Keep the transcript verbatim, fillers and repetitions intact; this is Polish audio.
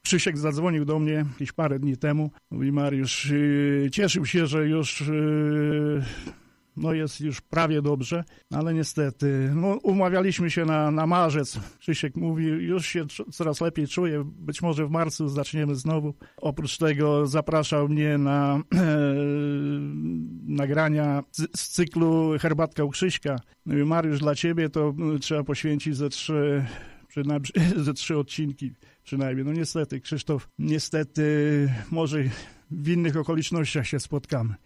Krzysiek zadzwonił do mnie jakieś parę dni temu. Mówi: Mariusz, yy, cieszył się, że już yy, no jest już prawie dobrze, ale niestety no, umawialiśmy się na, na marzec. Krzysiek mówi: już się coraz lepiej czuję, być może w marcu zaczniemy znowu. Oprócz tego zapraszał mnie na e, nagrania z, z cyklu Herbatka u Krzyśka. Mówi: Mariusz, dla ciebie to trzeba poświęcić ze trzy, przynajmniej, ze trzy odcinki przynajmniej. No niestety, Krzysztof, niestety może w innych okolicznościach się spotkamy.